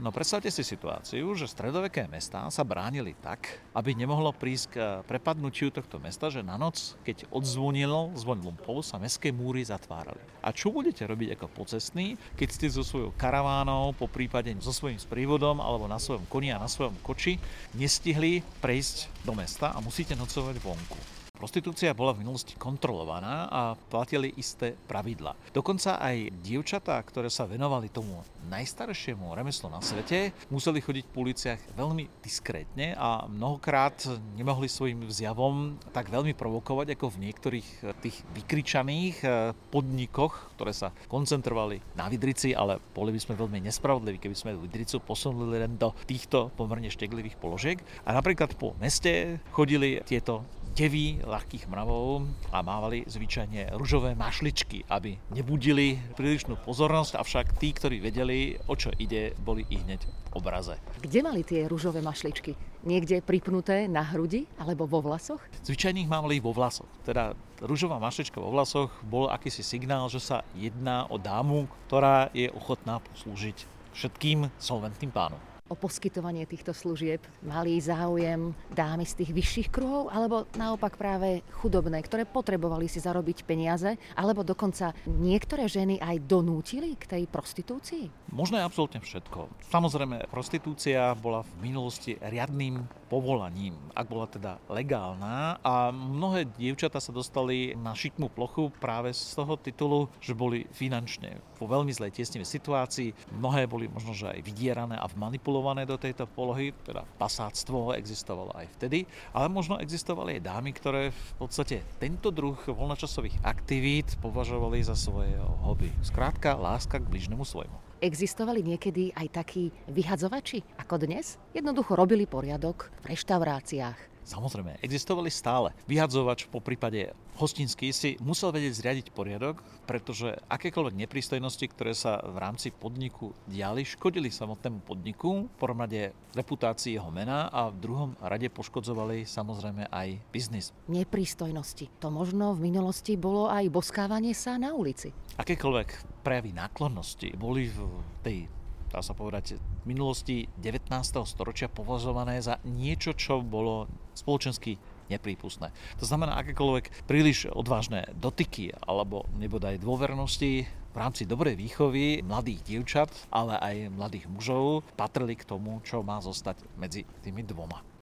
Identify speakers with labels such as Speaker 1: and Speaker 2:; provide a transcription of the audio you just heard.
Speaker 1: No predstavte si situáciu, že stredoveké mestá sa bránili tak, aby nemohlo prísť k prepadnutiu tohto mesta, že na noc, keď odzvonil zvoň lumpov, sa mestské múry zatvárali. A čo budete robiť ako pocestní, keď ste so svojou karavánou, po prípade so svojím sprievodom alebo na svojom koni a na svojom koči nestihli prejsť do mesta a musíte nocovať vonku? Prostitúcia bola v minulosti kontrolovaná a platili isté pravidlá. Dokonca aj dievčatá, ktoré sa venovali tomu najstaršiemu remeslu na svete, museli chodiť po uliciach veľmi diskrétne a mnohokrát nemohli svojim vzjavom tak veľmi provokovať ako v niektorých tých vykričaných podnikoch, ktoré sa koncentrovali na Vydrici, ale boli by sme veľmi nespravodliví, keby sme Vydricu posunuli len do týchto pomerne šteklivých položiek. A napríklad po meste chodili tieto devy ľahkých mravov a mávali zvyčajne ružové mašličky, aby nebudili prílišnú pozornosť, avšak tí, ktorí vedeli, o čo ide, boli i hneď v obraze.
Speaker 2: Kde mali tie ružové mašličky? Niekde pripnuté na hrudi alebo vo vlasoch?
Speaker 1: Zvyčajne ich mávali vo vlasoch. Teda ružová mašlička vo vlasoch bol akýsi signál, že sa jedná o dámu, ktorá je ochotná poslúžiť všetkým solventným pánom.
Speaker 2: O poskytovanie týchto služieb mali záujem dámy z tých vyšších kruhov, alebo naopak práve chudobné, ktoré potrebovali si zarobiť peniaze, alebo dokonca niektoré ženy aj donútili k tej prostitúcii?
Speaker 1: Možno je absolútne všetko. Samozrejme, prostitúcia bola v minulosti riadnym povolaním, ak bola teda legálna, a mnohé dievčatá sa dostali na šikmú plochu práve z toho titulu, že boli finančne vo veľmi zlej tiesnivej situácii. Mnohé boli možno že aj vydierané a vmanipulované do tejto polohy, teda pasáctvo existovalo aj vtedy, ale možno existovali aj dámy, ktoré v podstate tento druh voľnočasových aktivít považovali za svoje hobby. Skrátka, láska k bližnému svojmu.
Speaker 2: Existovali niekedy aj takí vyhadzovači ako dnes? Jednoducho robili poriadok v reštauráciách.
Speaker 1: Samozrejme, existovali stále. Vyhadzovač, po prípade hostinský, si musel vedieť zriadiť poriadok, pretože akékoľvek neprístojnosti, ktoré sa v rámci podniku diali, škodili samotnému podniku, v prvom rade reputácii jeho mena a v druhom rade poškodzovali samozrejme aj biznis.
Speaker 2: Neprístojnosti. To možno v minulosti bolo aj boskávanie sa na ulici.
Speaker 1: Akékoľvek prejavy náklonnosti boli v tej, dá sa povedať, v minulosti 19. storočia považované za niečo, čo bolo spoločensky neprípustné. To znamená, akékoľvek príliš odvážne dotyky alebo nebodaj dôvernosti v rámci dobrej výchovy mladých dievčat, ale aj mladých mužov patrili k tomu, čo má zostať medzi tými dvoma.